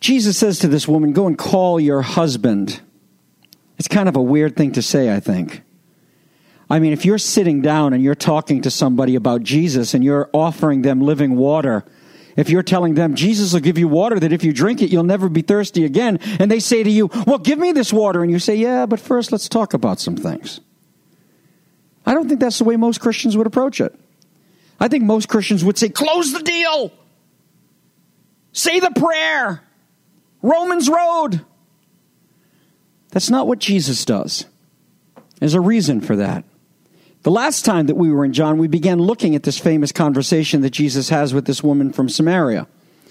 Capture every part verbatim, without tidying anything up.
Jesus says to this woman, go and call your husband. It's kind of a weird thing to say, I think. I mean, if you're sitting down and you're talking to somebody about Jesus and you're offering them living water, if you're telling them Jesus will give you water that if you drink it, you'll never be thirsty again, and they say to you, well, give me this water, and you say, yeah, but first let's talk about some things. I don't think that's the way most Christians would approach it. I think most Christians would say, close the deal. Say the prayer. Romans Road. That's not what Jesus does. There's a reason for that. The last time that we were in John, we began looking at this famous conversation that Jesus has with this woman from Samaria.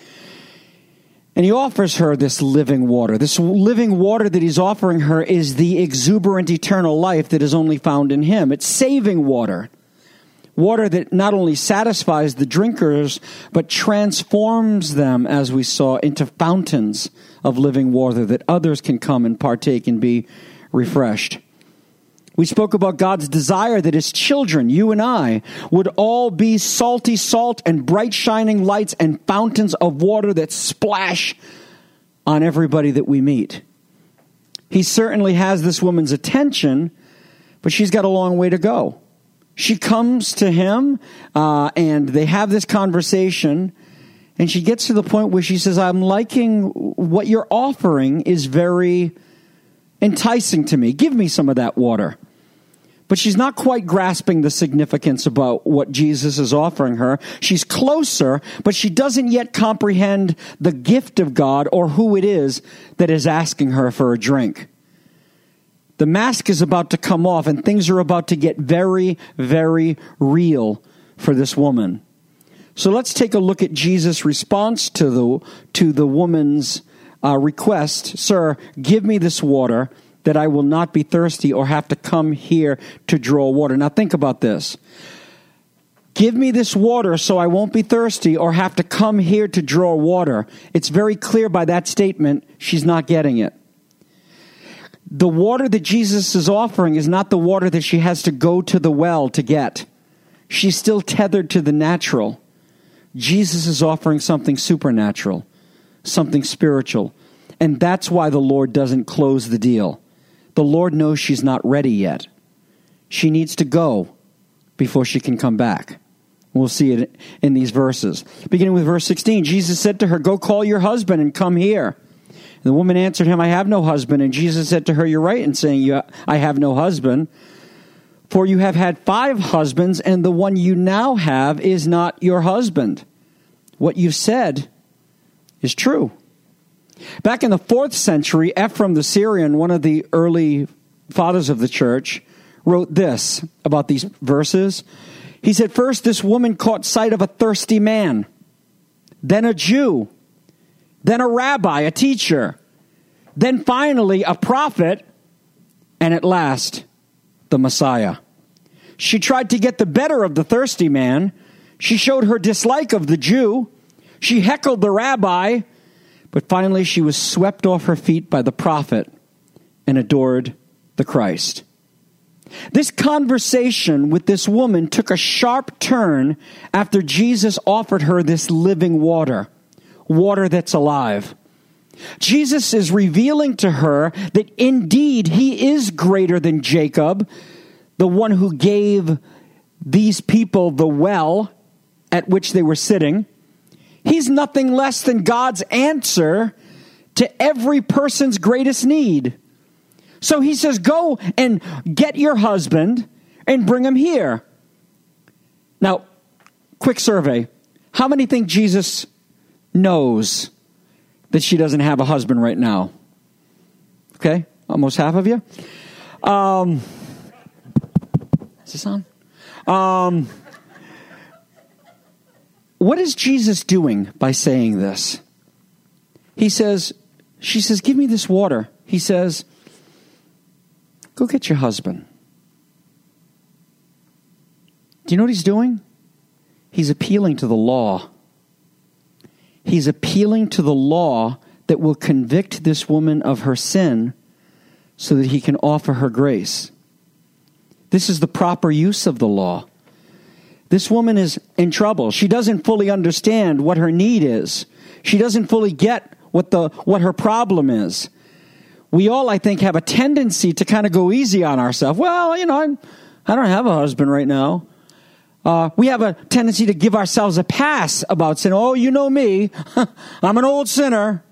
And he offers her this living water. This living water that he's offering her is the exuberant eternal life that is only found in him. It's saving water. Water that not only satisfies the drinkers, but transforms them, as we saw, into fountains of living water that others can come and partake and be refreshed. We spoke about God's desire that his children, you and I, would all be salty salt and bright shining lights and fountains of water that splash on everybody that we meet. He certainly has this woman's attention, but she's got a long way to go. She comes to him, uh, and they have this conversation, and she gets to the point where she says, I'm liking what you're offering is very enticing to me. Give me some of that water. But she's not quite grasping the significance about what Jesus is offering her. She's closer, but she doesn't yet comprehend the gift of God or who it is that is asking her for a drink. The mask is about to come off, and things are about to get very, very real for this woman. So let's take a look at Jesus' response to the, to the woman's uh, request. Sir, give me this water that I will not be thirsty or have to come here to draw water. Now think about this. Give me this water so I won't be thirsty or have to come here to draw water. It's very clear by that statement she's not getting it. The water that Jesus is offering is not the water that she has to go to the well to get. She's still tethered to the natural. Jesus is offering something supernatural, something spiritual. And that's why the Lord doesn't close the deal. The Lord knows she's not ready yet. She needs to go before she can come back. We'll see it in these verses. Beginning with verse sixteen, Jesus said to her, go call your husband and come here. And the woman answered him, I have no husband. And Jesus said to her, you're right in saying, I have no husband. For you have had five husbands, and the one you now have is not your husband. What you've said is true. Back in the fourth century, Ephraim the Syrian, one of the early fathers of the church, wrote this about these verses. He said, first, this woman caught sight of a thirsty man, then a Jew, then a rabbi, a teacher, then finally a prophet, and at last, the Messiah. She tried to get the better of the thirsty man. She showed her dislike of the Jew. She heckled the rabbi. But finally, she was swept off her feet by the prophet and adored the Christ. This conversation with this woman took a sharp turn after Jesus offered her this living water, water that's alive. Jesus is revealing to her that indeed he is greater than Jacob, the one who gave these people the well at which they were sitting. He's nothing less than God's answer to every person's greatest need. So he says, go and get your husband and bring him here. Now, quick survey. How many think Jesus knows that she doesn't have a husband right now? Okay, almost half of you. Um, is this on? Um... What is Jesus doing by saying this? He says, she says, give me this water. He says, go get your husband. Do you know what he's doing? He's appealing to the law. He's appealing to the law that will convict this woman of her sin so that he can offer her grace. This is the proper use of the law. This woman is in trouble. She doesn't fully understand what her need is. She doesn't fully get what the what her problem is. We all, I think, have a tendency to kind of go easy on ourselves. Well, you know, I'm, I don't have a husband right now. Uh, we have a tendency to give ourselves a pass about sin. Oh, you know me. I'm an old sinner.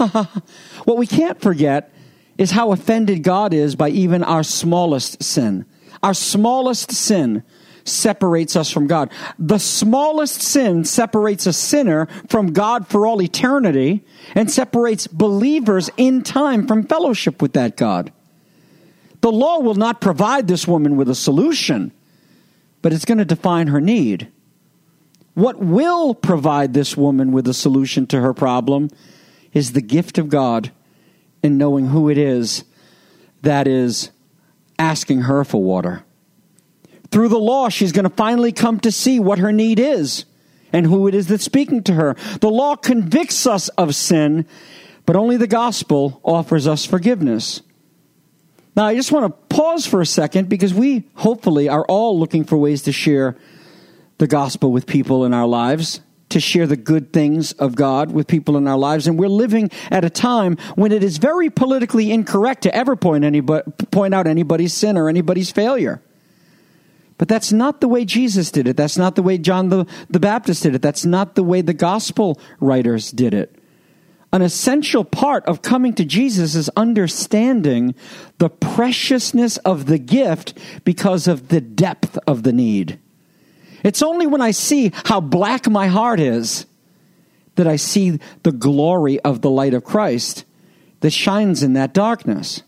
What we can't forget is how offended God is by even our smallest sin. Our smallest sin separates us from God. The smallest sin separates a sinner from God for all eternity and separates believers in time from fellowship with that God. The law will not provide this woman with a solution, but it's going to define her need. What will provide this woman with a solution to her problem is the gift of God in knowing who it is that is asking her for water. Through the law, she's going to finally come to see what her need is and who it is that's speaking to her. The law convicts us of sin, but only the gospel offers us forgiveness. Now, I just want to pause for a second because we hopefully are all looking for ways to share the gospel with people in our lives, to share the good things of God with people in our lives. And we're living at a time when it is very politically incorrect to ever point anybody, point out anybody's sin or anybody's failure. But that's not the way Jesus did it. That's not the way John the, the Baptist did it. That's not the way the gospel writers did it. An essential part of coming to Jesus is understanding the preciousness of the gift because of the depth of the need. It's only when I see how black my heart is that I see the glory of the light of Christ that shines in that darkness.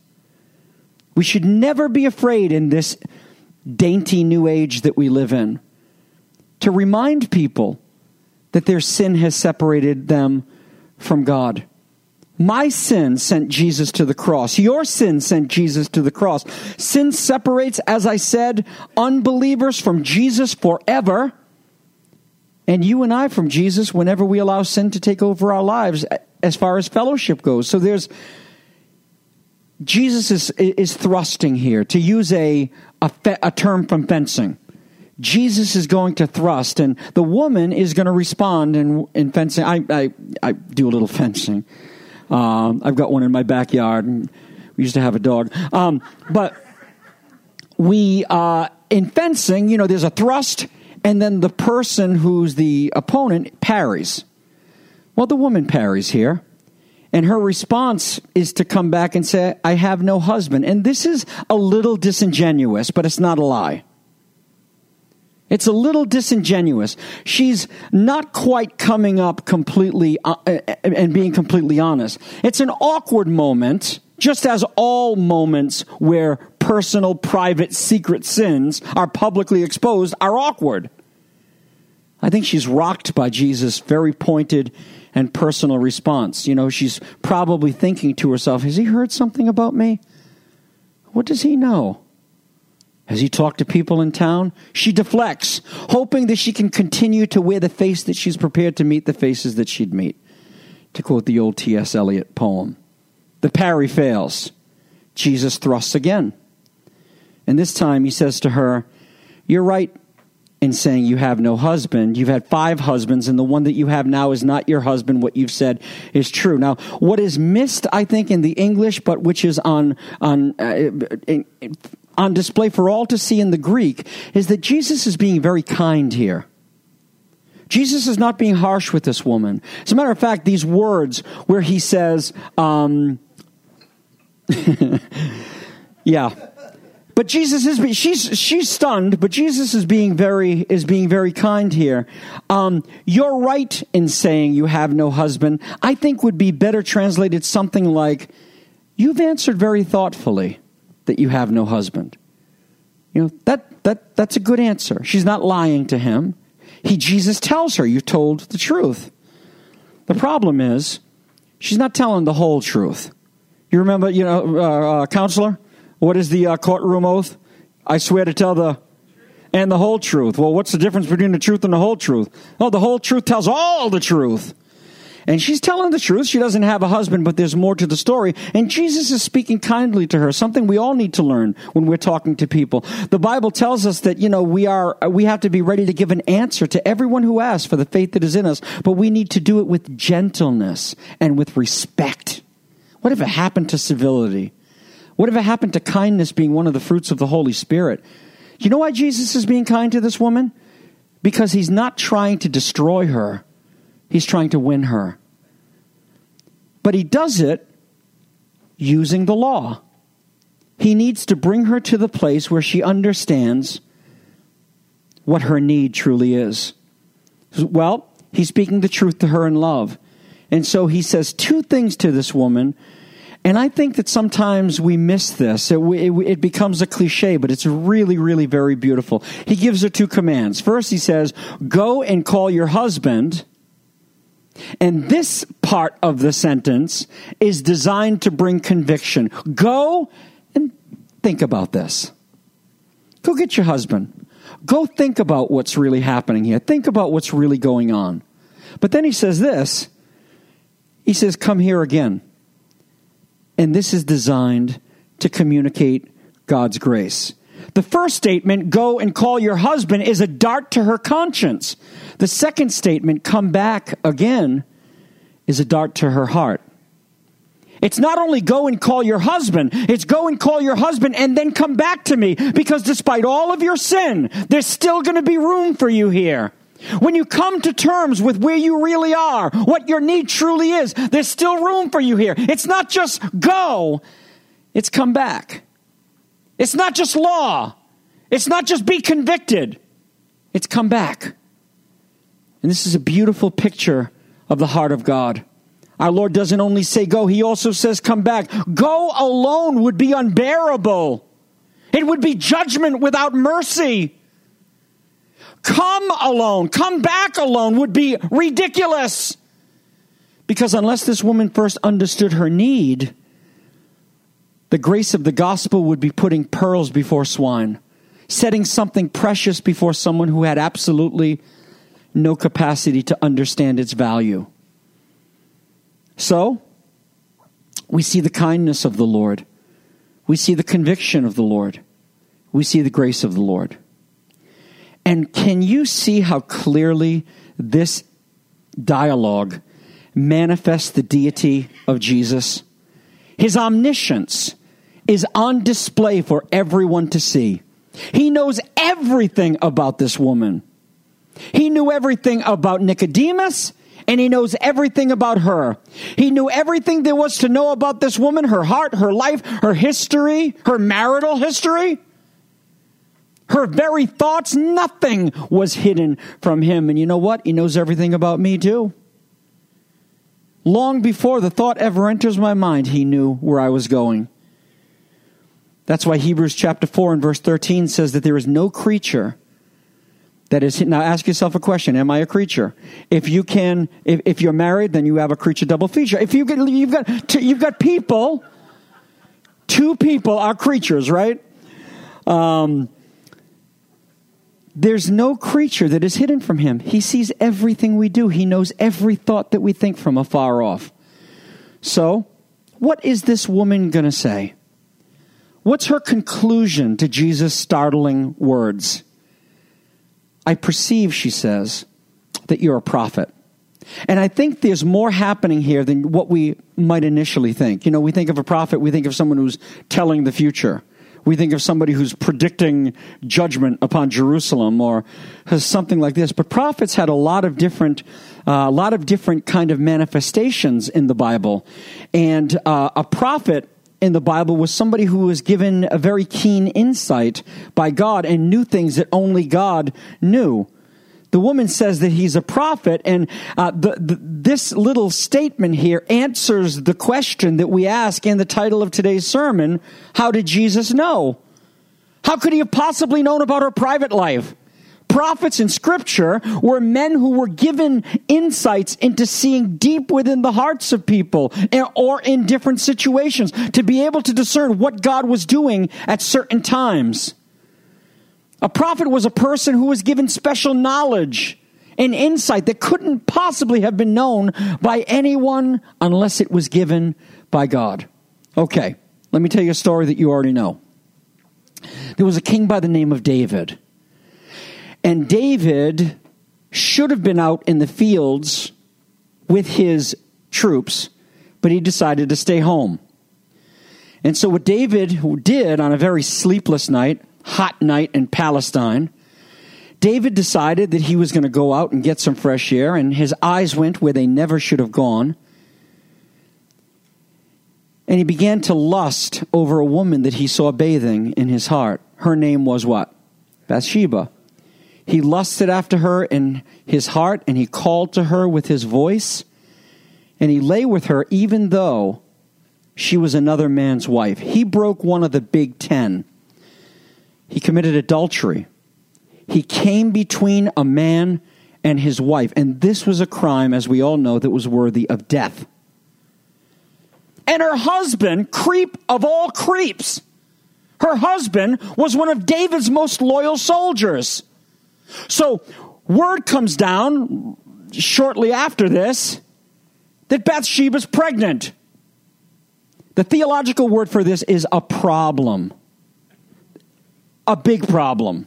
We should never be afraid in this dainty new age that we live in to remind people that their sin has separated them from God. My sin sent Jesus to the cross. Your sin sent Jesus to the cross. Sin separates, as I said, unbelievers from Jesus forever, and you and I from Jesus whenever we allow sin to take over our lives as far as fellowship goes. So there's Jesus is is thrusting here, to use a a, fe, a term from fencing. Jesus is going to thrust, and the woman is going to respond in, in fencing. I, I I do a little fencing. Um, I've got one in my backyard, and we used to have a dog. Um, but we uh, in fencing, you know, there's a thrust, and then the person who's the opponent parries. Well, the woman parries here. And her response is to come back and say, I have no husband. And this is a little disingenuous, but it's not a lie. It's a little disingenuous. She's not quite coming up completely uh, and being completely honest. It's an awkward moment, just as all moments where personal, private, secret sins are publicly exposed are awkward. I think she's rocked by Jesus' very pointed and personal response. You know, she's probably thinking to herself, has he heard something about me? What does he know? Has he talked to people in town? She deflects, hoping that she can continue to wear the face that she's prepared to meet the faces that she'd meet. To quote the old T S Eliot poem. The parry fails. Jesus thrusts again. And this time he says to her, you're right in saying you have no husband. You've had five husbands, and the one that you have now is not your husband. What you've said is true. Now, what is missed, I think, in the English, but which is on on uh, in, on display for all to see in the Greek, is that Jesus is being very kind here. Jesus is not being harsh with this woman. As a matter of fact, these words where he says, um, yeah. But Jesus is she's she's stunned, but Jesus is being very is being very kind here. Um, you're right in saying you have no husband. I think would be better translated something like, you've answered very thoughtfully that you have no husband. You know, that that that's a good answer. She's not lying to him. He Jesus tells her, you told the truth. The problem is, she's not telling the whole truth. You remember, you know, uh, uh, counselor? What is the uh, courtroom oath? I swear to tell the and the whole truth. Well, what's the difference between the truth and the whole truth? Oh, the whole truth tells all the truth. And she's telling the truth. She doesn't have a husband, but there's more to the story. And Jesus is speaking kindly to her, something we all need to learn when we're talking to people. The Bible tells us that, you know, we are we have to be ready to give an answer to everyone who asks for the faith that is in us, but we need to do it with gentleness and with respect. Whatever happened to civility? Whatever happened to kindness being one of the fruits of the Holy Spirit? You know why Jesus is being kind to this woman? Because he's not trying to destroy her. He's trying to win her. But he does it using the law. He needs to bring her to the place where she understands what her need truly is. Well, he's speaking the truth to her in love. And so he says two things to this woman. And I think that sometimes we miss this. It, it, it becomes a cliche, but it's really, really very beautiful. He gives her two commands. First, he says, go and call your husband. And this part of the sentence is designed to bring conviction. Go and think about this. Go get your husband. Go think about what's really happening here. Think about what's really going on. But then he says this. He says, come here again. And this is designed to communicate God's grace. The first statement, go and call your husband, is a dart to her conscience. The second statement, come back again, is a dart to her heart. It's not only go and call your husband, it's go and call your husband and then come back to me. Because despite all of your sin, there's still going to be room for you here. When you come to terms with where you really are, what your need truly is, there's still room for you here. It's not just go, it's come back. It's not just law. It's not just be convicted. It's come back. And this is a beautiful picture of the heart of God. Our Lord doesn't only say go, he also says come back. Go alone would be unbearable. It would be judgment without mercy. Come alone, come back alone would be ridiculous. Because unless this woman first understood her need, the grace of the gospel would be putting pearls before swine, setting something precious before someone who had absolutely no capacity to understand its value. So, we see the kindness of the Lord. We see the conviction of the Lord. We see the grace of the Lord. And can you see how clearly this dialogue manifests the deity of Jesus? His omniscience is on display for everyone to see. He knows everything about this woman. He knew everything about Nicodemus, and he knows everything about her. He knew everything there was to know about this woman, her heart, her life, her history, her marital history. Her very thoughts, nothing was hidden from him. And you know what? He knows everything about me too. Long before the thought ever enters my mind, he knew where I was going. That's why Hebrews chapter four and verse thirteen says that there is no creature that is... Now ask yourself a question. Am I a creature? If you can, if, if you're married, then you have a creature double feature. If you get, you've got, you've got people, two people are creatures, right? Um... There's no creature that is hidden from him. He sees everything we do. He knows every thought that we think from afar off. So, what is this woman going to say? What's her conclusion to Jesus' startling words? I perceive, she says, that you're a prophet. And I think there's more happening here than what we might initially think. You know, we think of a prophet, we think of someone who's telling the future. We think of somebody who's predicting judgment upon Jerusalem or has something like this. But prophets had a lot of different, uh, a lot of different kind of manifestations in the Bible. And uh, a prophet in the Bible was somebody who was given a very keen insight by God and knew things that only God knew. The woman says that he's a prophet, and uh, the, the, this little statement here answers the question that we ask in the title of today's sermon, how did Jesus know? How could he have possibly known about her private life? Prophets in Scripture were men who were given insights into seeing deep within the hearts of people or in different situations to be able to discern what God was doing at certain times. A prophet was a person who was given special knowledge an insight that couldn't possibly have been known by anyone unless it was given by God. Okay, let me tell you a story that you already know. There was a king by the name of David. And David should have been out in the fields with his troops, but he decided to stay home. And so what David did on a very sleepless night, hot night in Palestine, David decided that he was going to go out and get some fresh air, and his eyes went where they never should have gone. And he began to lust over a woman that he saw bathing in his heart. Her name was what? Bathsheba. He lusted after her in his heart, and he called to her with his voice, and he lay with her even though she was another man's wife. He broke one of the big ten. He committed adultery. He came between a man and his wife, and this was a crime, as we all know, that was worthy of death. And her husband, creep of all creeps, her husband was one of David's most loyal soldiers. So word comes down shortly after this that Bathsheba's pregnant. The theological word for this is a problem. A big problem.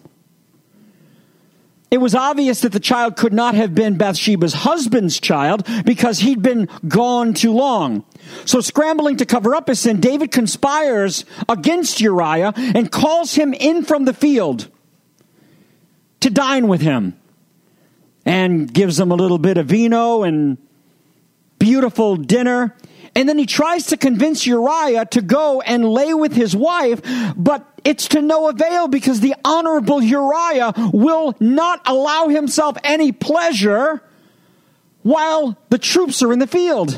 It was obvious that the child could not have been Bathsheba's husband's child because he'd been gone too long. So scrambling to cover up his sin, David conspires against Uriah and calls him in from the field to dine with him, and gives him a little bit of vino and beautiful dinner. And then he tries to convince Uriah to go and lay with his wife, but it's to no avail because the honorable Uriah will not allow himself any pleasure while the troops are in the field.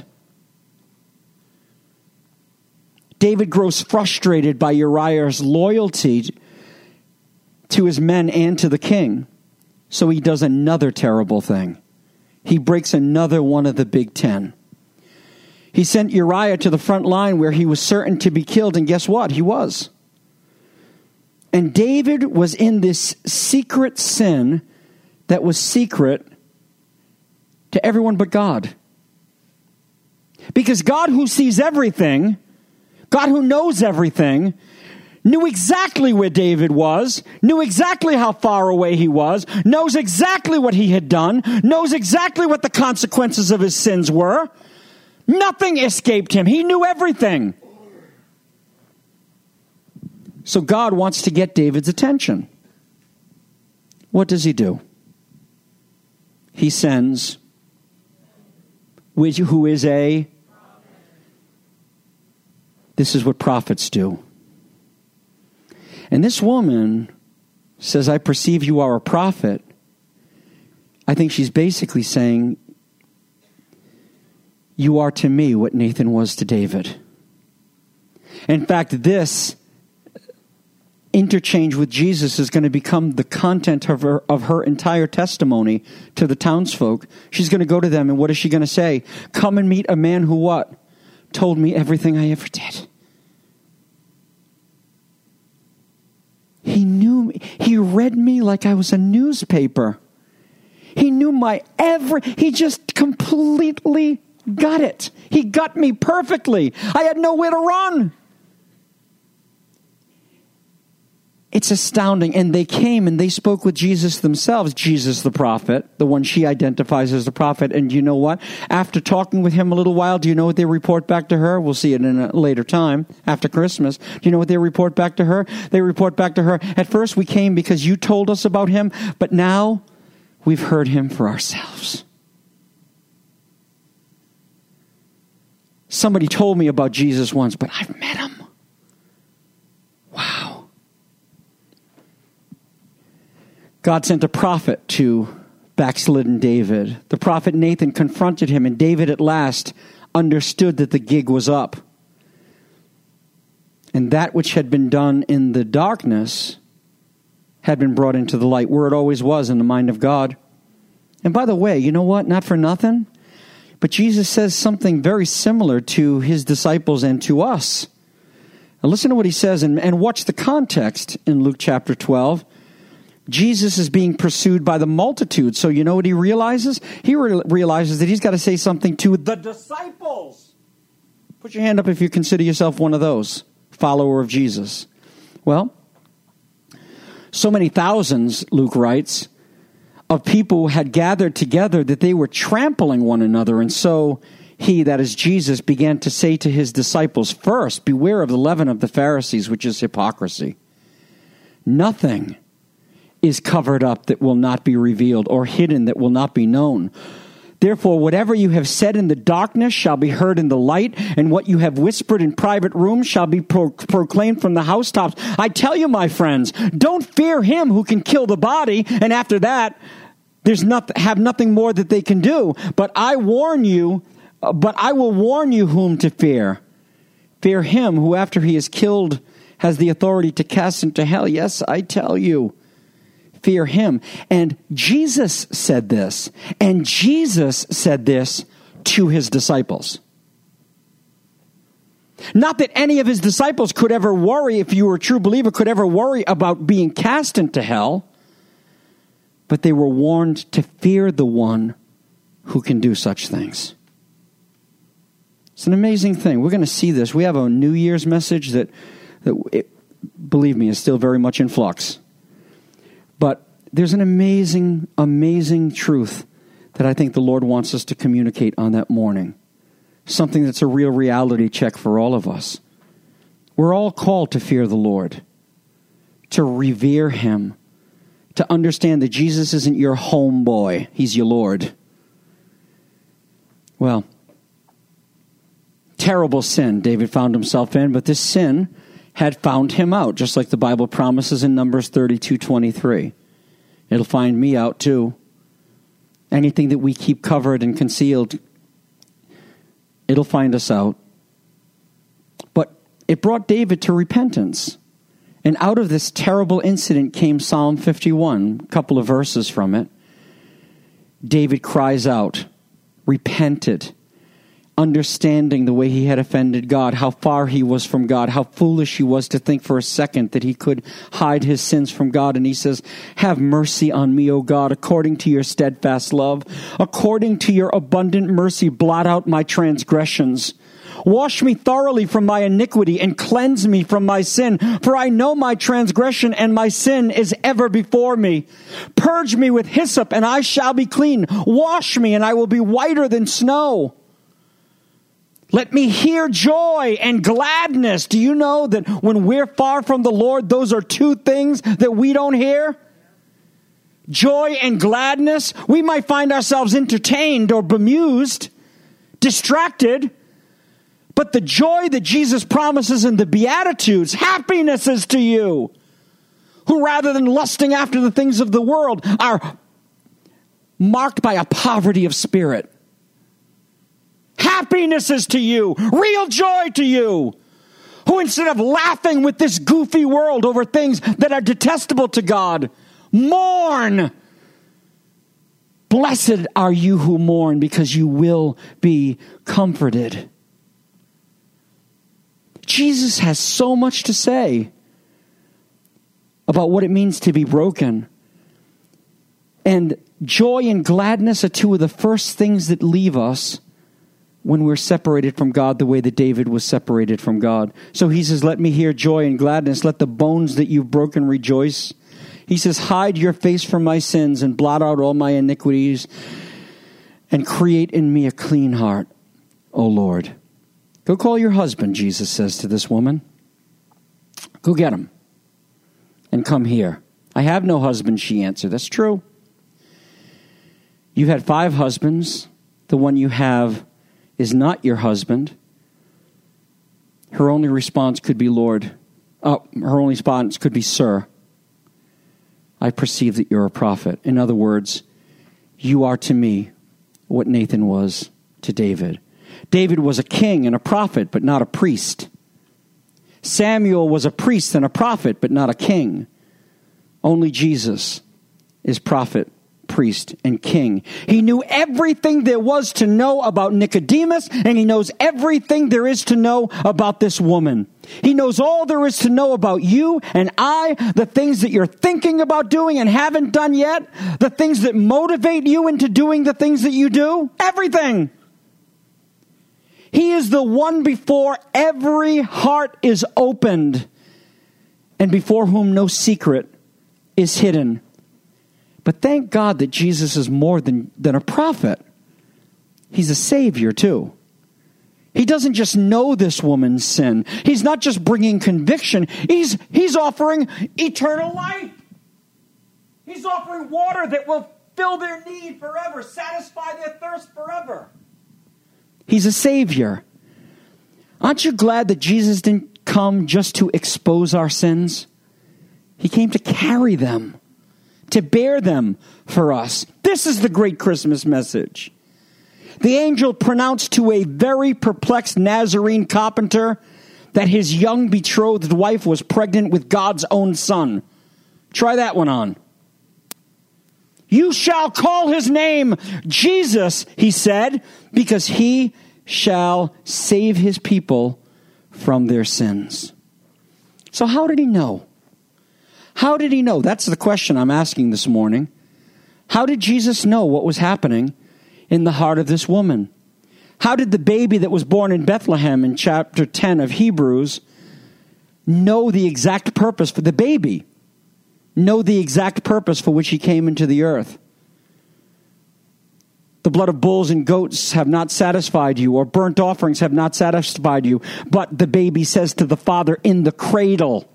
David grows frustrated by Uriah's loyalty to his men and to the king. So he does another terrible thing. He breaks another one of the big ten. He sent Uriah to the front line where he was certain to be killed, and guess what? He was. And David was in this secret sin that was secret to everyone but God. Because God, who sees everything, God who knows everything, knew exactly where David was, knew exactly how far away he was, knows exactly what he had done, knows exactly what the consequences of his sins were. Nothing escaped him. He knew everything. So God wants to get David's attention. What does he do? He sends, who is a, this is what prophets do. And this woman says, I perceive you are a prophet. I think she's basically saying, you are to me what Nathan was to David. In fact, this interchange with Jesus is going to become the content of her, of her entire testimony to the townsfolk. She's going to go to them, and what is she going to say? Come and meet a man who what? Told me everything I ever did. He knew me. He read me like I was a newspaper. He knew my every, he just completely got it. He got me perfectly. I had nowhere to run. It's astounding. And they came and they spoke with Jesus themselves, Jesus the prophet, the one she identifies as the prophet. And you know what? After talking with him a little while, do you know what they report back to her? We'll see it in a later time, after Christmas. Do you know what they report back to her? They report back to her, at first we came because you told us about him, but now we've heard him for ourselves. Somebody told me about Jesus once, but I've met him. Wow. God sent a prophet to backslidden David. The prophet Nathan confronted him, and David at last understood that the gig was up. And that which had been done in the darkness had been brought into the light, where it always was in the mind of God. And by the way, you know what? Not for nothing, but Jesus says something very similar to his disciples and to us. Now listen to what he says, and, and watch the context in Luke chapter twelve. Jesus is being pursued by the multitude. So you know what he realizes? He re- realizes that he's got to say something to the disciples. Put your hand up if you consider yourself one of those, follower of Jesus. Well, so many thousands, Luke writes, of people had gathered together that they were trampling one another. And so he, that is Jesus, began to say to his disciples, first, beware of the leaven of the Pharisees, which is hypocrisy. Nothing is covered up that will not be revealed, or hidden that will not be known. Therefore, whatever you have said in the darkness shall be heard in the light, and what you have whispered in private rooms shall be pro- proclaimed from the housetops. I tell you, my friends, don't fear him who can kill the body, and after that, there's not, have nothing more that they can do. But I warn you, uh, but I will warn you whom to fear. Fear him who, after he is killed, has the authority to cast into hell. Yes, I tell you. Fear him. And Jesus said this. And Jesus said this to his disciples. Not that any of his disciples could ever worry, if you were a true believer, could ever worry about being cast into hell. But they were warned to fear the one who can do such things. It's an amazing thing. We're going to see this. We have a New Year's message that, that it, believe me, is still very much in flux. But there's an amazing, amazing truth that I think the Lord wants us to communicate on that morning. Something that's a real reality check for all of us. We're all called to fear the Lord, to revere him, to understand that Jesus isn't your homeboy, he's your Lord. Well, terrible sin David found himself in, but this sin had found him out, just like the Bible promises in Numbers thirty-two twenty-three. It'll find me out too. Anything that we keep covered and concealed, it'll find us out. But it brought David to repentance. And out of this terrible incident came Psalm fifty-one, a couple of verses from it. David cries out, repented, understanding the way he had offended God, how far he was from God, how foolish he was to think for a second that he could hide his sins from God. And he says, have mercy on me, O God, according to your steadfast love. According to your abundant mercy, blot out my transgressions. Wash me thoroughly from my iniquity and cleanse me from my sin. For I know my transgression and my sin is ever before me. Purge me with hyssop and I shall be clean. Wash me and I will be whiter than snow. Let me hear joy and gladness. Do you know that when we're far from the Lord, those are two things that we don't hear? Joy and gladness. We might find ourselves entertained or bemused, distracted. But the joy that Jesus promises in the Beatitudes, happiness is to you, who rather than lusting after the things of the world are marked by a poverty of spirit. Happiness is to you, real joy to you, who instead of laughing with this goofy world over things that are detestable to God, mourn. Blessed are you who mourn, because you will be comforted. Jesus has so much to say about what it means to be broken. And joy and gladness are two of the first things that leave us when we're separated from God the way that David was separated from God. So he says, let me hear joy and gladness. Let the bones that you've broken rejoice. He says, hide your face from my sins and blot out all my iniquities and create in me a clean heart, O Lord. Go call your husband, Jesus says to this woman. Go get him and come here. I have no husband, she answered. That's true. You've had five husbands. The one you have is not your husband. Her only response could be, Lord. Oh, her only response could be, Sir, I perceive that you're a prophet. In other words, you are to me what Nathan was to David. David was a king and a prophet, but not a priest. Samuel was a priest and a prophet, but not a king. Only Jesus is prophet, priest, and king. He knew everything there was to know about Nicodemus, and he knows everything there is to know about this woman. He knows all there is to know about you and I, the things that you're thinking about doing and haven't done yet, the things that motivate you into doing the things that you do, everything. He is the one before every heart is opened and before whom no secret is hidden. But thank God that Jesus is more than, than a prophet. He's a savior too. He doesn't just know this woman's sin. He's not just bringing conviction. He's, he's offering eternal life. He's offering water that will fill their need forever, satisfy their thirst forever. He's a savior. Aren't you glad that Jesus didn't come just to expose our sins? He came to carry them, to bear them for us. This is the great Christmas message. The angel pronounced to a very perplexed Nazarene carpenter that his young betrothed wife was pregnant with God's own son. Try that one on. You shall call his name Jesus, he said, because he shall save his people from their sins. So how did he know? How did he know? That's the question I'm asking this morning. How did Jesus know what was happening in the heart of this woman? How did the baby that was born in Bethlehem in chapter ten of Hebrews know the exact purpose for the baby? Know the exact purpose for which he came into the earth? The blood of bulls and goats have not satisfied you, or burnt offerings have not satisfied you. But the baby says to the father in the cradle,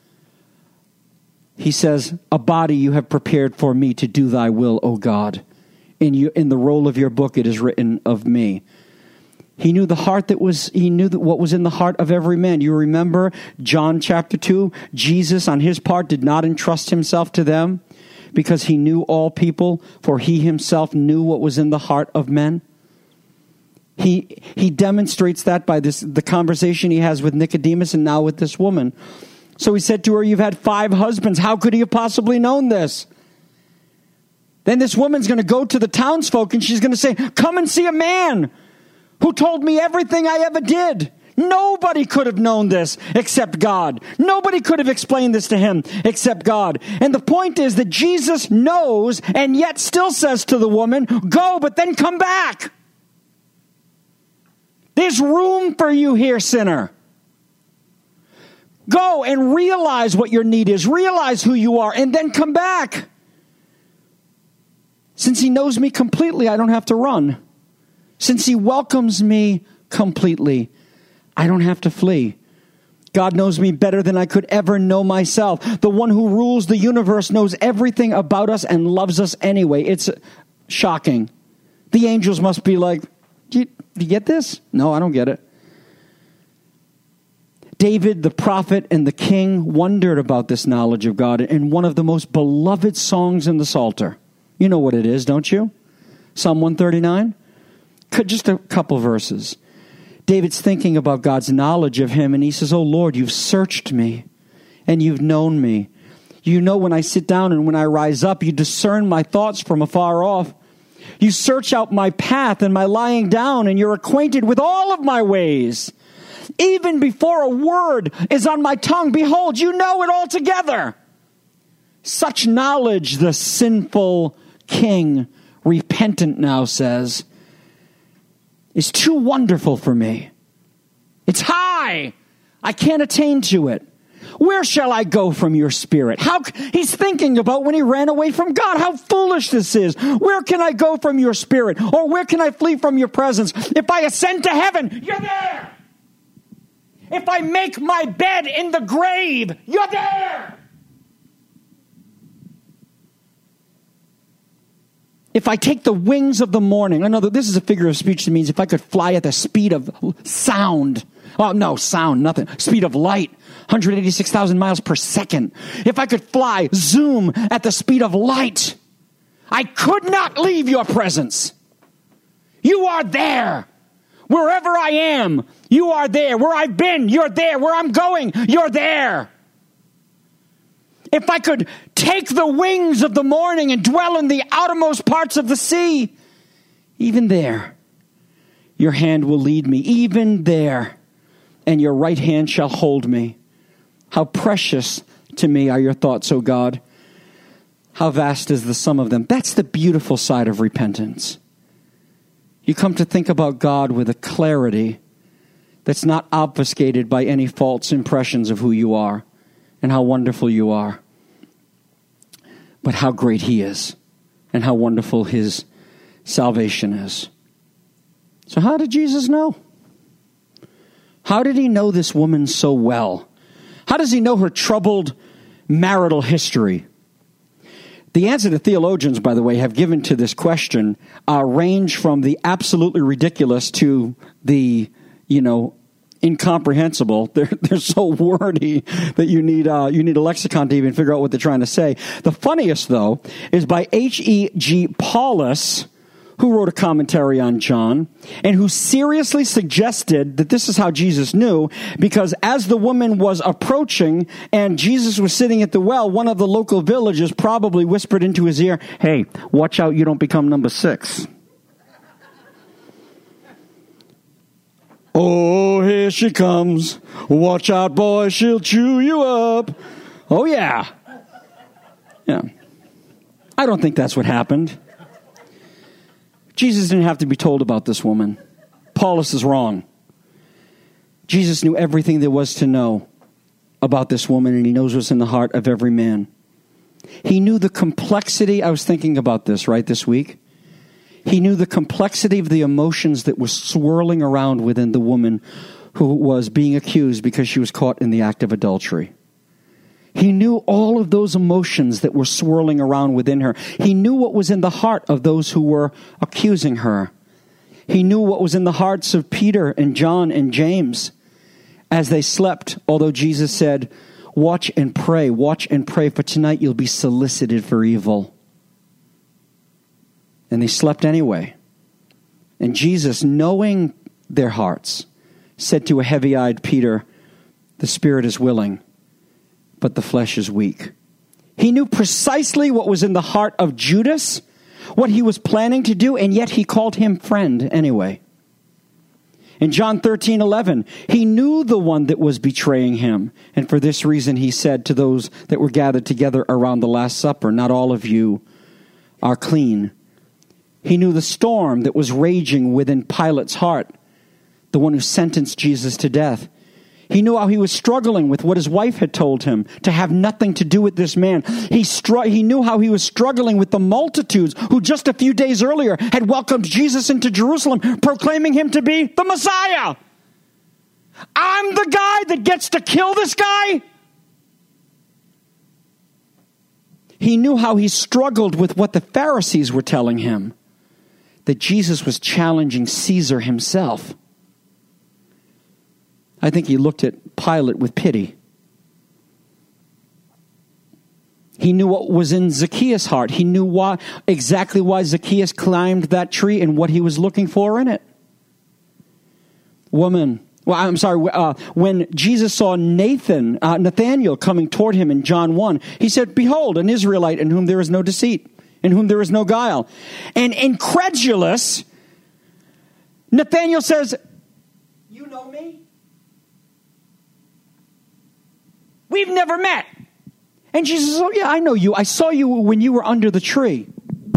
he says, a body you have prepared for me to do thy will, O God. In you, in the roll of your book it is written of me. He knew the heart that was, he knew that what was in the heart of every man. You remember John chapter two? Jesus on his part did not entrust himself to them because he knew all people, for he himself knew what was in the heart of men. He, he demonstrates that by this, the conversation he has with Nicodemus and now with this woman. So he said to her, you've had five husbands. How could he have possibly known this? Then this woman's going to go to the townsfolk and she's going to say, come and see a man who told me everything I ever did. Nobody could have known this except God. Nobody could have explained this to him except God. And the point is that Jesus knows and yet still says to the woman, go, but then come back. There's room for you here, sinner. Go and realize what your need is. Realize who you are and then come back. Since he knows me completely, I don't have to run. Since he welcomes me completely, I don't have to flee. God knows me better than I could ever know myself. The one who rules the universe knows everything about us and loves us anyway. It's shocking. The angels must be like, do you, do you get this? No, I don't get it. David, the prophet and the king, wondered about this knowledge of God in one of the most beloved songs in the Psalter. You know what it is, don't you? Psalm one thirty-nine? Just a couple verses. David's thinking about God's knowledge of him, and he says, oh Lord, you've searched me, and you've known me. You know when I sit down and when I rise up. You discern my thoughts from afar off. You search out my path and my lying down, and you're acquainted with all of my ways. Even before a word is on my tongue, behold, you know it altogether. Such knowledge, the sinful king, repentant now, says, is too wonderful for me. It's high. I can't attain to it. Where shall I go from your spirit? How he's thinking about when he ran away from God. How foolish this is. Where can I go from your spirit? Or where can I flee from your presence? If I ascend to heaven, you're there. If I make my bed in the grave, you're there. If I take the wings of the morning, I know that this is a figure of speech that means if I could fly at the speed of sound. Oh, no, sound, nothing. Speed of light, one hundred eighty-six thousand miles per second. If I could fly, zoom, at the speed of light, I could not leave your presence. You are there. Wherever I am, you are there. Where I've been, you're there. Where I'm going, you're there. If I could take the wings of the morning and dwell in the outermost parts of the sea, even there, your hand will lead me. Even there, and your right hand shall hold me. How precious to me are your thoughts, O God. How vast is the sum of them. That's the beautiful side of repentance. You come to think about God with a clarity that's not obfuscated by any false impressions of who you are and how wonderful you are, but how great he is and how wonderful his salvation is. So how did Jesus know? How did he know this woman so well? How does he know her troubled marital history? The answer that theologians, by the way, have given to this question uh, range from the absolutely ridiculous to the, you know, incomprehensible. They're they're so wordy that you need uh, you need a lexicon to even figure out what they're trying to say. The funniest, though, is by H E G Paulus, who wrote a commentary on John, and who seriously suggested that this is how Jesus knew, because as the woman was approaching and Jesus was sitting at the well, one of the local villagers probably whispered into his ear, "Hey, watch out you don't become number six." "Oh, here she comes. Watch out, boy, she'll chew you up." Oh, yeah. Yeah. I don't think that's what happened. Jesus didn't have to be told about this woman. Paulus is wrong. Jesus knew everything there was to know about this woman, and he knows what's in the heart of every man. He knew the complexity. I was thinking about this, right, this week. He knew the complexity of the emotions that were swirling around within the woman who was being accused because she was caught in the act of adultery. He knew all of those emotions that were swirling around within her. He knew what was in the heart of those who were accusing her. He knew what was in the hearts of Peter and John and James as they slept, although Jesus said, "Watch and pray, watch and pray, for tonight you'll be solicited for evil." And they slept anyway. And Jesus, knowing their hearts, said to a heavy-eyed Peter, "The spirit is willing, but the flesh is weak." He knew precisely what was in the heart of Judas, what he was planning to do, and yet he called him friend anyway. In John thirteen eleven, he knew the one that was betraying him, and for this reason he said to those that were gathered together around the Last Supper, "Not all of you are clean." He knew the storm that was raging within Pilate's heart, the one who sentenced Jesus to death. He knew how he was struggling with what his wife had told him, to have nothing to do with this man. He str- he knew how he was struggling with the multitudes who just a few days earlier had welcomed Jesus into Jerusalem, proclaiming him to be the Messiah. I'm the guy that gets to kill this guy? He knew how he struggled with what the Pharisees were telling him, that Jesus was challenging Caesar himself. I think he looked at Pilate with pity. He knew what was in Zacchaeus' heart. He knew why, exactly why Zacchaeus climbed that tree and what he was looking for in it. Woman, well, I'm sorry, uh, when Jesus saw Nathan, uh, Nathanael coming toward him in John one, he said, "Behold, an Israelite in whom there is no deceit, in whom there is no guile." And incredulous, Nathanael says, "You know me? We've never met." And Jesus says, "Oh yeah, I know you. I saw you when you were under the tree."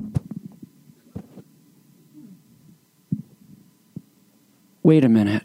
Wait a minute.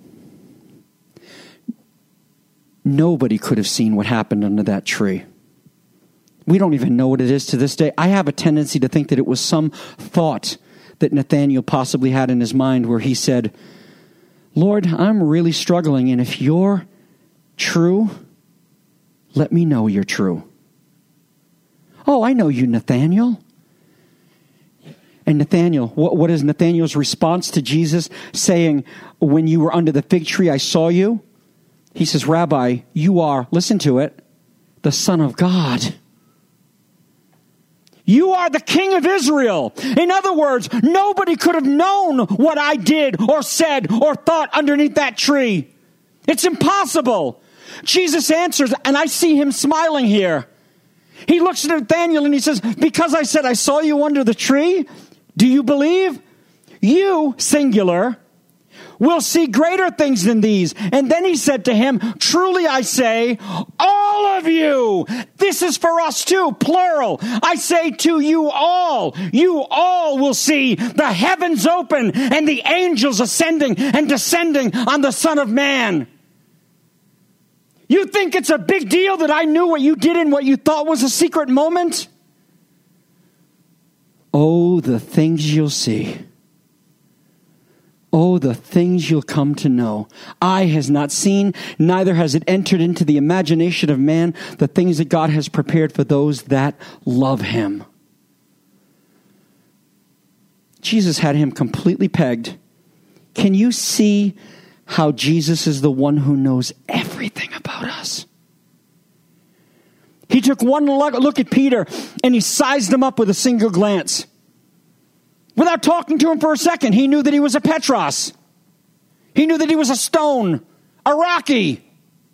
Nobody could have seen what happened under that tree. We don't even know what it is to this day. I have a tendency to think that it was some thought that Nathanael possibly had in his mind where he said, "Lord, I'm really struggling, and if you're true, let me know you're true." "Oh, I know you, Nathanael." And Nathanael, what, what is Nathanael's response to Jesus saying, "When you were under the fig tree, I saw you"? He says, "Rabbi, you are," listen to it, "the Son of God. You are the King of Israel." In other words, nobody could have known what I did or said or thought underneath that tree. It's impossible. Jesus answers, and I see him smiling here. He looks at Nathanael and he says, "Because I said I saw you under the tree, do you believe? You, singular, will see greater things than these. And then he said to him, truly I say, all of you, this is for us too, plural. I say to you all, you all will see the heavens open and the angels ascending and descending on the Son of Man. You think it's a big deal that I knew what you did in what you thought was a secret moment? Oh, the things you'll see. Oh, the things you'll come to know. Eye has not seen, neither has it entered into the imagination of man, the things that God has prepared for those that love him. Jesus had him completely pegged. Can you see how Jesus is the one who knows everything about us? He took one look at Peter and he sized him up with a single glance. Without talking to him for a second, he knew that he was a Petros. He knew that he was a stone, a Rocky.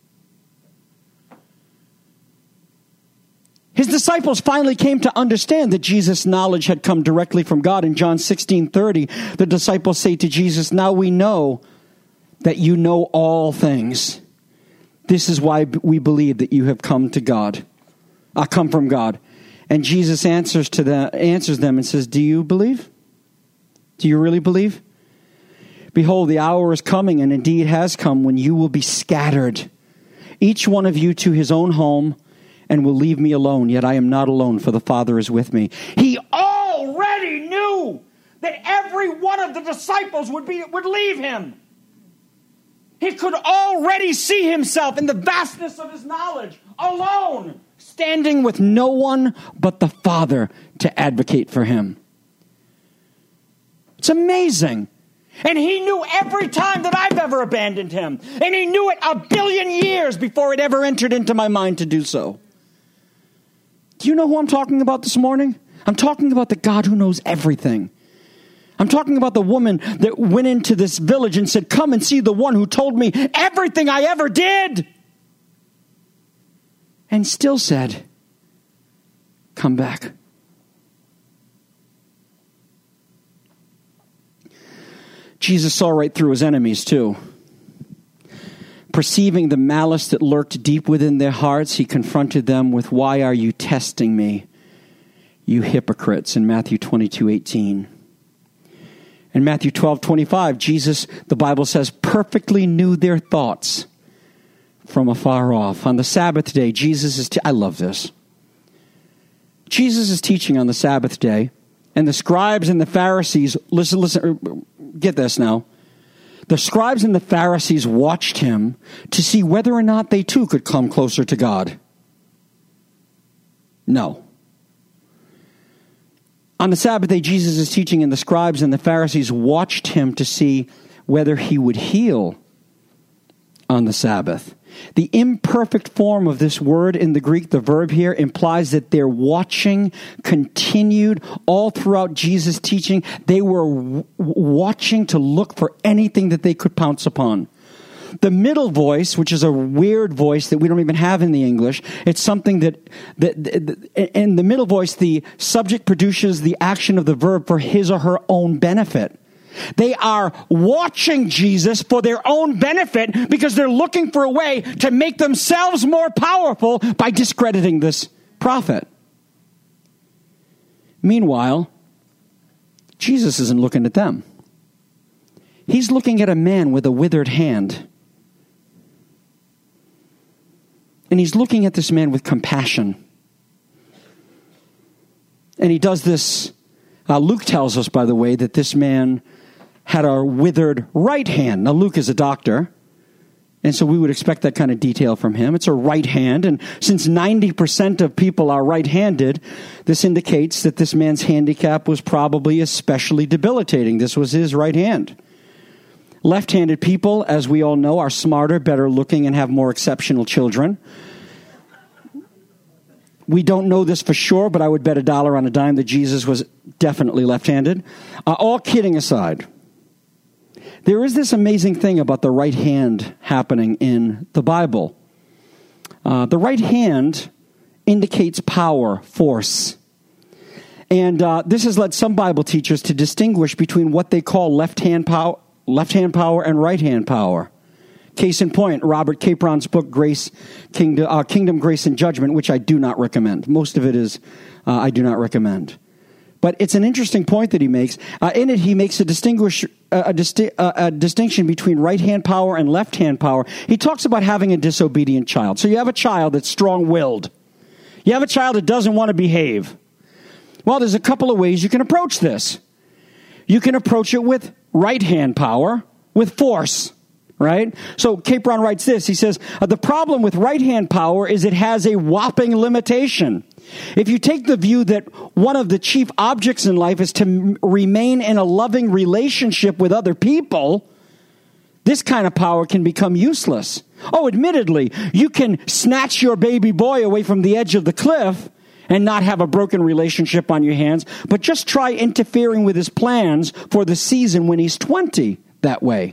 His disciples finally came to understand that Jesus' knowledge had come directly from God. In John sixteen thirty, the disciples say to Jesus, now we know that you know all things. This is why we believe that you have come to God. I come from God. And Jesus answers to them, answers them and says, do you believe? Do you really believe? Behold, the hour is coming, and indeed has come, when you will be scattered, each one of you to his own home, and will leave me alone. Yet I am not alone, for the Father is with me. He already knew that every one of the disciples would be would leave him. He could already see himself in the vastness of his knowledge, alone, standing with no one but the Father to advocate for him. It's amazing. And he knew every time that I've ever abandoned him. And he knew it a billion years before it ever entered into my mind to do so. Do you know who I'm talking about this morning? I'm talking about the God who knows everything. I'm talking about the woman that went into this village and said, come and see the one who told me everything I ever did. And still said, come back. Jesus saw right through his enemies too. Perceiving the malice that lurked deep within their hearts, he confronted them with, why are you testing me, you hypocrites, in Matthew twenty-two eighteen. In Matthew twelve twenty-five, Jesus, the Bible says, perfectly knew their thoughts from afar off. On the Sabbath day, Jesus is, te- I love this. Jesus is teaching on the Sabbath day, and the scribes and the Pharisees, listen, listen, get this now. The scribes and the Pharisees watched him to see whether or not they too could come closer to God. No. On the Sabbath day, Jesus is teaching, and the scribes and the Pharisees watched him to see whether he would heal on the Sabbath. The imperfect form of this word in the Greek, the verb here, implies that their watching continued all throughout Jesus' teaching. They were w- watching to look for anything that they could pounce upon. The middle voice, which is a weird voice that we don't even have in the English, it's something that, that, that in the middle voice, the subject produces the action of the verb for his or her own benefit. They are watching Jesus for their own benefit because they're looking for a way to make themselves more powerful by discrediting this prophet. Meanwhile, Jesus isn't looking at them. He's looking at a man with a withered hand. And he's looking at this man with compassion. And he does this. Uh, Luke tells us, by the way, that this man had a withered right hand. Now, Luke is a doctor, and so we would expect that kind of detail from him. It's a right hand, and since ninety percent of people are right-handed, this indicates that this man's handicap was probably especially debilitating. This was his right hand. Left-handed people, as we all know, are smarter, better looking, and have more exceptional children. We don't know this for sure, but I would bet a dollar on a dime that Jesus was definitely left-handed. Uh, all kidding aside, there is this amazing thing about the right hand happening in the Bible. Uh, the right hand indicates power, force. And uh, this has led some Bible teachers to distinguish between what they call left hand power, left-hand power and right-hand power. Case in point, Robert Capron's book, Grace, Kingdom, uh, Kingdom, Grace, and Judgment, which I do not recommend. Most of it is, uh, I do not recommend. But it's an interesting point that he makes. Uh, in it, he makes a, distinguish, uh, a, disti- uh, a distinction between right-hand power and left-hand power. He talks about having a disobedient child. So you have a child that's strong-willed. You have a child that doesn't want to behave. Well, there's a couple of ways you can approach this. You can approach it with right-hand power, with force. Right? So Capron writes this. He says, the problem with right-hand power is it has a whopping limitation. If you take the view that one of the chief objects in life is to m- remain in a loving relationship with other people, this kind of power can become useless. Oh, admittedly, you can snatch your baby boy away from the edge of the cliff and not have a broken relationship on your hands, but just try interfering with his plans for the season when he's twenty that way.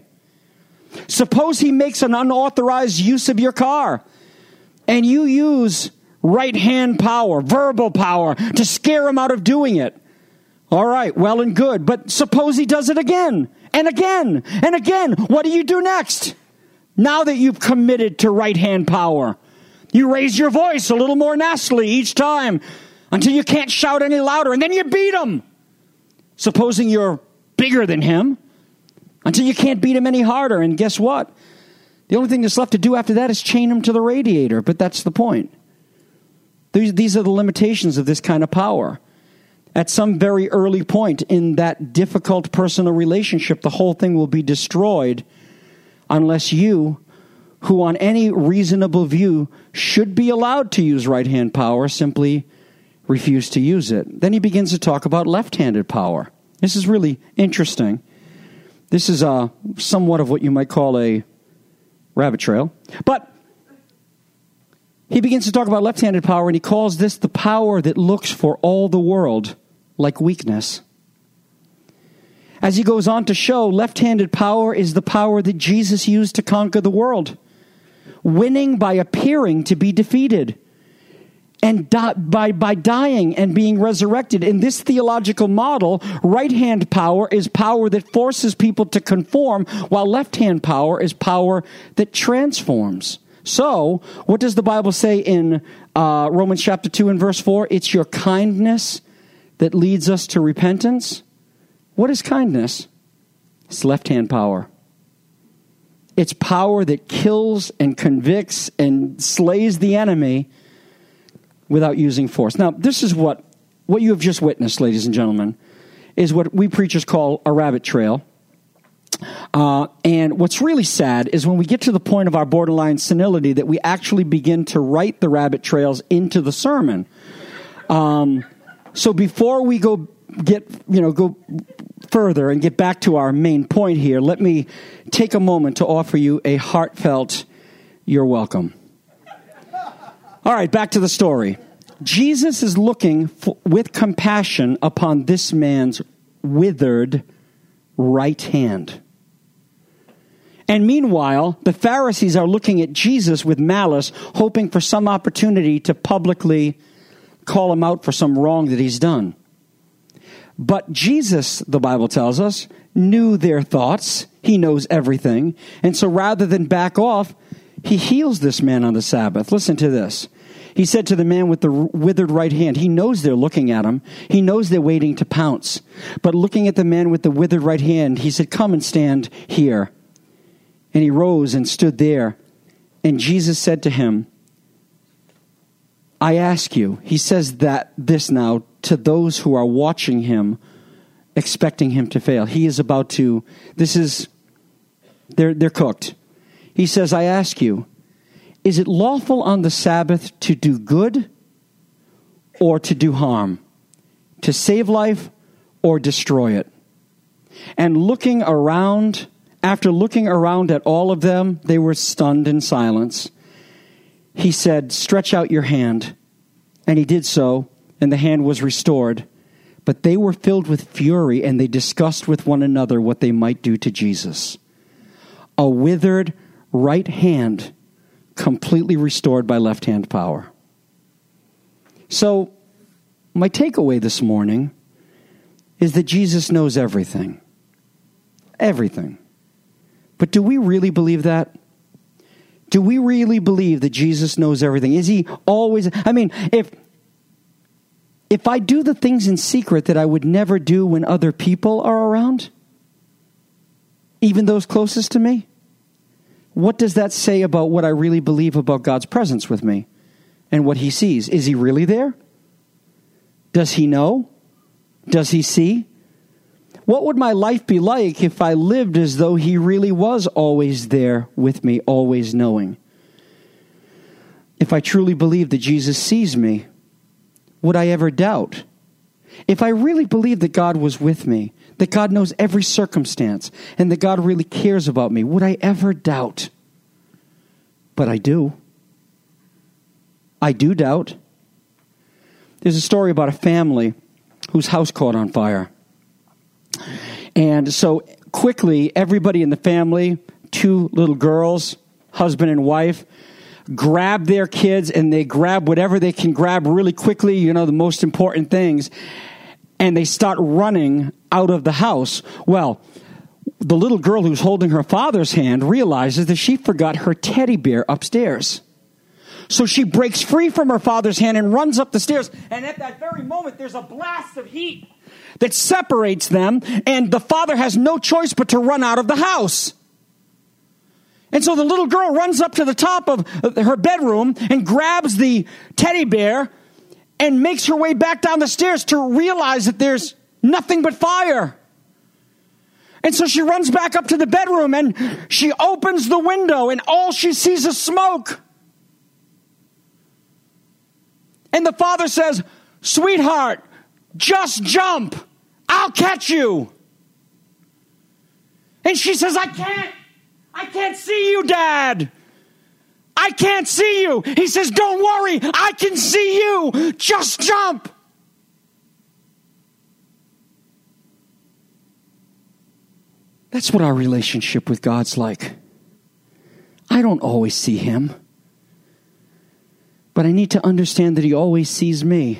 Suppose he makes an unauthorized use of your car, and you use right-hand power, verbal power, to scare him out of doing it. All right, well and good. But suppose he does it again, and again, and again. What do you do next? Now that you've committed to right-hand power, you raise your voice a little more nastily each time until you can't shout any louder, and then you beat him. Supposing you're bigger than him, until you can't beat him any harder. And guess what? The only thing that's left to do after that is chain him to the radiator. But that's the point. These, these are the limitations of this kind of power. At some very early point in that difficult personal relationship, the whole thing will be destroyed unless you, who on any reasonable view should be allowed to use right-hand power, simply refuse to use it. Then he begins to talk about left-handed power. This is really interesting. This is uh, somewhat of what you might call a rabbit trail. But he begins to talk about left-handed power, and he calls this the power that looks for all the world like weakness. As he goes on to show, left-handed power is the power that Jesus used to conquer the world, winning by appearing to be defeated, and di- by, by dying and being resurrected. In this theological model, right-hand power is power that forces people to conform, while left-hand power is power that transforms. So, what does the Bible say in uh, Romans chapter two and verse four? It's your kindness that leads us to repentance. What is kindness? It's left-hand power. It's power that kills and convicts and slays the enemy without using force. Now, this is what, what you have just witnessed, ladies and gentlemen, is what we preachers call a rabbit trail. Uh, and what's really sad is when we get to the point of our borderline senility that we actually begin to write the rabbit trails into the sermon. Um, so before we go get, you know, go further and get back to our main point here, let me take a moment to offer you a heartfelt, you're welcome. All right, back to the story. Jesus is looking for, with compassion upon this man's withered right hand. And meanwhile, the Pharisees are looking at Jesus with malice, hoping for some opportunity to publicly call him out for some wrong that he's done. But Jesus, the Bible tells us, knew their thoughts. He knows everything. And so rather than back off, he heals this man on the Sabbath. Listen to this. He said to the man with the withered right hand, he knows they're looking at him. He knows they're waiting to pounce. But looking at the man with the withered right hand, he said, come and stand here. And he rose and stood there. And Jesus said to him, I ask you, he says that this now to those who are watching him, expecting him to fail. He is about to, this is, they're, they're cooked. He says, I ask you, is it lawful on the Sabbath to do good or to do harm, to save life or destroy it? And looking around, after looking around at all of them, they were stunned in silence. He said, stretch out your hand. And he did so, and the hand was restored. But they were filled with fury, and they discussed with one another what they might do to Jesus. A withered right hand completely restored by left-hand power. So, my takeaway this morning is that Jesus knows everything. Everything. But do we really believe that? Do we really believe that Jesus knows everything? Is he always... I mean, if if I do the things in secret that I would never do when other people are around, even those closest to me, what does that say about what I really believe about God's presence with me and what he sees? Is he really there? Does he know? Does he see? What would my life be like if I lived as though he really was always there with me, always knowing? If I truly believe that Jesus sees me, would I ever doubt? If I really believe that God was with me, that God knows every circumstance, and that God really cares about me, would I ever doubt? But I do. I do doubt. There's a story about a family whose house caught on fire. And so quickly, everybody in the family, two little girls, husband and wife, grab their kids and they grab whatever they can grab really quickly, you know, the most important things, and they start running out of the house. Well, the little girl who's holding her father's hand realizes that she forgot her teddy bear upstairs. So she breaks free from her father's hand and runs up the stairs. And at that very moment, there's a blast of heat that separates them, and the father has no choice but to run out of the house. And so the little girl runs up to the top of her bedroom and grabs the teddy bear and makes her way back down the stairs to realize that there's nothing but fire. And so she runs back up to the bedroom and she opens the window and all she sees is smoke. And the father says, "Sweetheart, just jump. I'll catch you." And she says, I can't. I can't see you, Dad. I can't see you. He says, "Don't worry. I can see you. Just jump." That's what our relationship with God's like. I don't always see him, but I need to understand that he always sees me.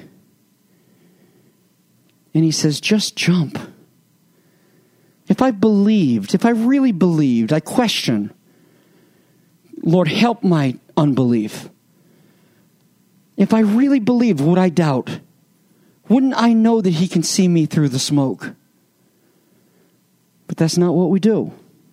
And he says, just jump. If I believed, if I really believed, I question, Lord, help my unbelief. If I really believed, would I doubt? Wouldn't I know that he can see me through the smoke? But that's not what we do.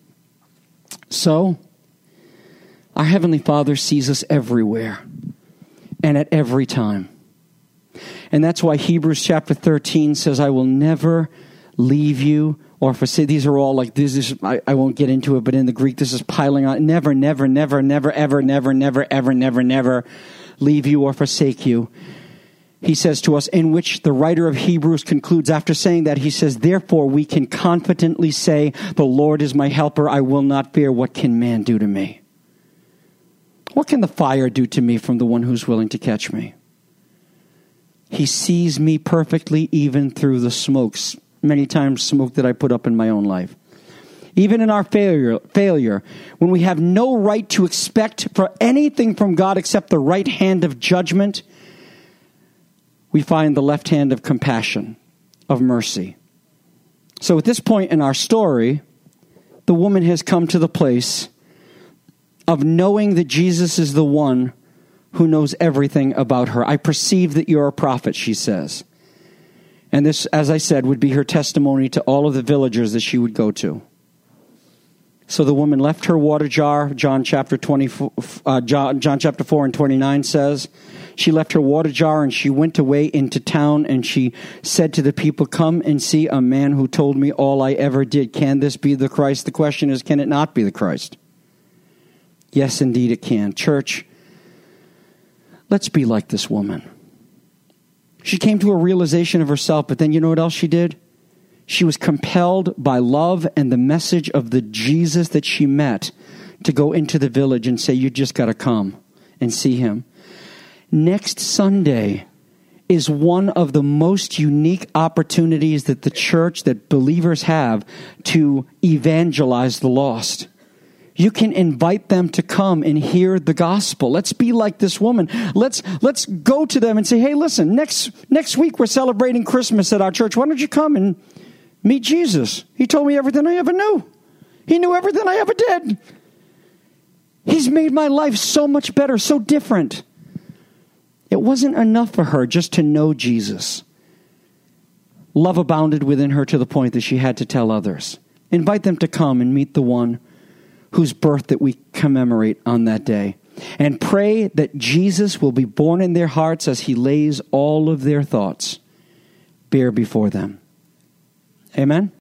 So, our Heavenly Father sees us everywhere and at every time. And that's why Hebrews chapter thirteen says, I will never leave you or forsake. These are all like, this is, I, I won't get into it, but in the Greek, this is piling on. Never, never, never, never, ever, never, never, ever, never, never leave you or forsake you. He says to us, in which the writer of Hebrews concludes after saying that, he says, therefore we can confidently say, the Lord is my helper. I will not fear. What can man do to me? What can the fire do to me from the one who's willing to catch me? He sees me perfectly even through the smokes, many times smoke that I put up in my own life. Even in our failure, failure, when we have no right to expect for anything from God except the right hand of judgment, we find the left hand of compassion, of mercy. So at this point in our story, the woman has come to the place of knowing that Jesus is the one who knows everything about her. I perceive that you're a prophet, she says. And this, as I said, would be her testimony to all of the villagers that she would go to. So the woman left her water jar. John chapter twenty, uh, John, John chapter four and twenty-nine says, she left her water jar and she went away into town and she said to the people, come and see a man who told me all I ever did. Can this be the Christ? The question is, can it not be the Christ? Yes, indeed it can. Church, let's be like this woman. She came to a realization of herself, but then you know what else she did? She was compelled by love and the message of the Jesus that she met to go into the village and say, you just got to come and see him. Next Sunday is one of the most unique opportunities that the church, that believers have to evangelize the lost. You can invite them to come and hear the gospel. Let's be like this woman. Let's let's go to them and say, hey, listen, next next week we're celebrating Christmas at our church. Why don't you come and meet Jesus? He told me everything I ever knew. He knew everything I ever did. He's made my life so much better, so different. It wasn't enough for her just to know Jesus. Love abounded within her to the point that she had to tell others. Invite them to come and meet the one whose birth that we commemorate on that day. And pray that Jesus will be born in their hearts as he lays all of their thoughts bare before them. Amen?